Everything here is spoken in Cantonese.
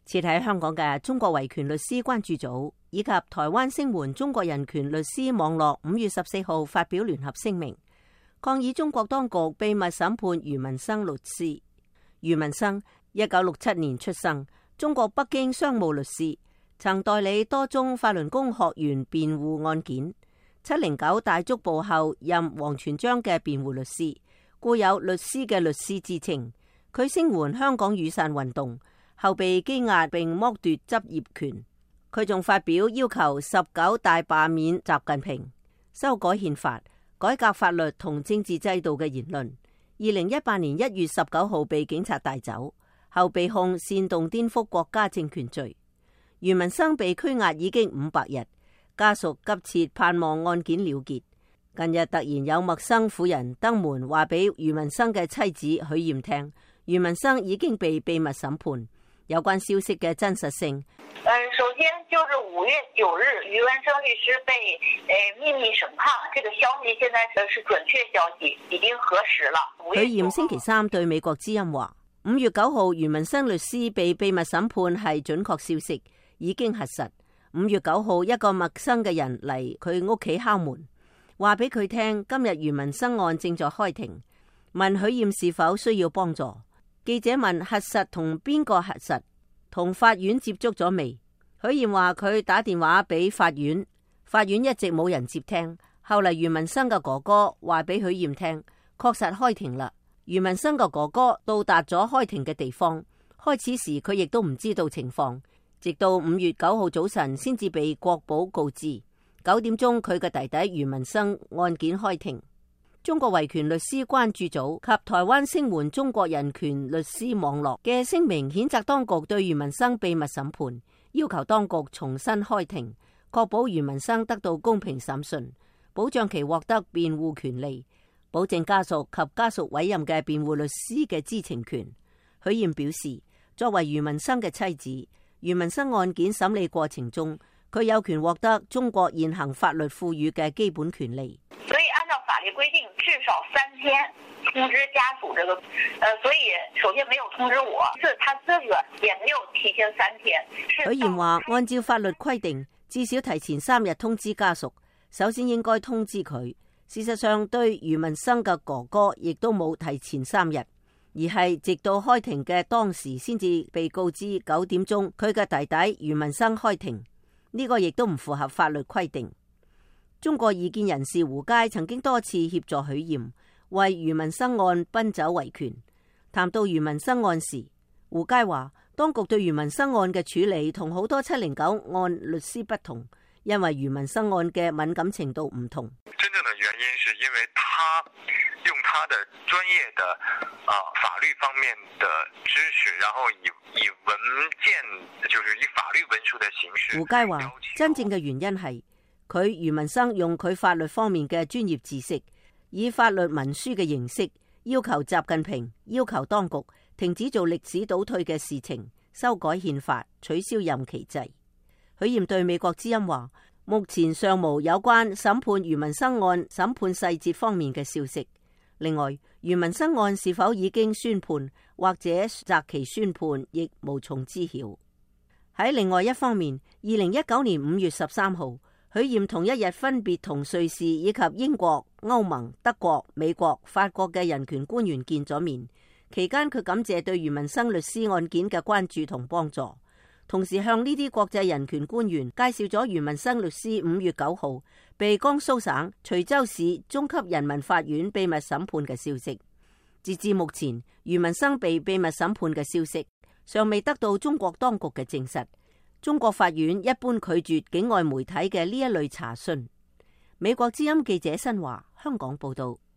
設喺香港嘅中國維權律師關注組以及台灣聲援中國人權律師網絡5月14號發表聯合聲明，抗議中國當局秘密審判余文生律師。余文生1967年出生，中國北京商務律師，曾代理多宗法輪功學員辯護案件。709大捉捕後任王全璋嘅辯護律師，故有律師嘅律師之稱。佢聲援香港雨傘運動，後被羈押並剝奪執業權。佢仲發表要求19大罷免習近平、修改憲法、改革法律同政治制度嘅言論。2018年1月19號被警察帶走，後被控煽動顛覆國家政權罪。余文生被拘押已經500日，家屬急切盼望案件了結。近日突然有陌生婦人登門話俾余文生嘅妻子許艷聽，余文生已經被秘密審判。有關消息嘅真實性， 首先就是5月9日余文生律師被秘密審判，這個消息現在是準確消息，已經核實了。 許艷星期三對美國之音話，5月9號余文生律師被秘密審判係準確消息，已經核實。5月9號一個陌生嘅人嚟佢屋企敲門，話俾佢聽今日余文生案正在開庭，問許艷是否需要幫助。記者問核實同邊個核實，同法院接觸咗未？許艷話佢打電話俾法院，法院一直冇人接聽。後嚟余文生嘅哥哥話俾許艷聽，確實開庭啦。余文生嘅哥哥到達咗開庭嘅地方，開始時佢亦都唔知道情況，直到5月9號早晨先至被國保告知。9點鐘佢嘅弟弟余文生案件開庭。中國維權律師關注組及台灣聲援中國人權律師網絡嘅聲明譴責當局對余文生秘密審判，要求當局重新開庭，確保余文生得到公平審訊，保障其獲得辯護權利，保證家屬及家屬委任嘅辯護律師嘅知情權。許艷表示，作為余文生嘅妻子，余文生案件審理過程中，佢有權獲得中國現行法律賦予嘅基本權利。 所以按照法律規定，至少3天通知家屬這個，所以首先沒有通知我，是他自己也沒有提前3天。 許艷話，按照法律規定，至少提前3日通知家屬，首先應該通知佢。事實上，對余文生嘅哥哥亦都冇提前3日，而係直到開庭嘅當時先至被告知9點鐘佢嘅弟弟余文生開庭。呢個亦都唔符合法律規定。中國異見人士胡佳曾經多次協助許艷為余文生案奔走維權。談到余文生案時，胡佳話當局對余文生案嘅處理同好多709案律師不同，因為余文生案嘅敏感程度唔同。 真正的原因是因為他用他的專業的法律方面的知識，然後以文件，就是以法律文書的形式。 胡佳話真正嘅原因係佢余文生用佢法律方面嘅專業知識，以法律文書嘅形式要求習近平，要求當局停止做歷史倒退嘅事情，修改憲法，取消任期制。許艷對美國之音話，目前尚無有關審判余文生案審判細節方面嘅消息。另外，余文生案是否已經宣判或者擇期宣判，亦無從知曉。喺另外一方面，2019年5月13號，許艷同一日分別同瑞士以及英國、歐盟、德國、美國、法國嘅人權官員見咗面。期間佢感謝對余文生律師案件嘅關注同幫助，同時向呢啲國際人權官員介紹咗余文生律師5月9號被江蘇省徐州市中級人民法院秘密審判嘅消息。截至目前，余文生被秘密審判嘅消息尚未得到中國當局嘅證實。中國法院一般拒絕境外媒體嘅呢一類查詢。美國之音記者新華香港報道。